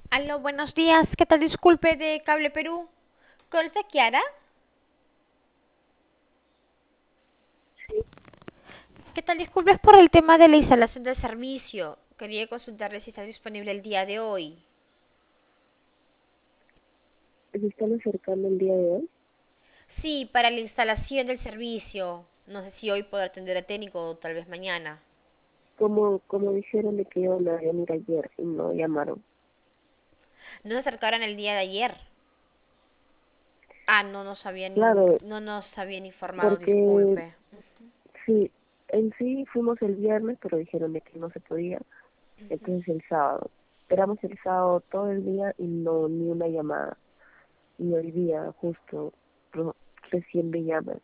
Aló, buenos días. ¿Qué tal? Disculpe de Cable Perú. ¿Conoce a Kiara? Sí, ¿Qué tal? Disculpe es por el tema de la instalación del servicio. Quería consultarle si está disponible el día de hoy. se están acercando el día de hoy. Sí, para la instalación del servicio. No sé si hoy podrá atender al técnico o tal vez mañana. Como dijeron de que iban a venir ayer y no llamaron. ¿No se acercaron el día de ayer? Ah, Claro, no nos habían informado, porque disculpe. sí, en sí fuimos el viernes, pero dijeron de que no se podía. Entonces el sábado. Esperamos el sábado todo el día y no, ni una llamada. Y hoy día, justo, ro- recién me llaman.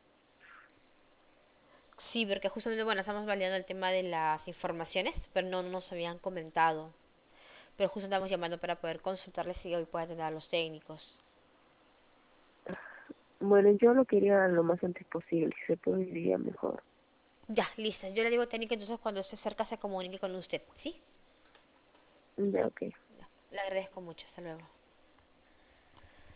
Sí, porque justamente, bueno, estamos validando el tema de las informaciones, pero no nos habían comentado. Pero justo estamos llamando para poder consultarles si hoy puede atender a los técnicos. Bueno, yo lo quería lo más antes posible, si se podría mejor. Ya, listo. Yo le digo técnico, entonces cuando esté cerca se comunique con usted, ¿sí? Ya, ok. Ya. Le agradezco mucho. Hasta luego.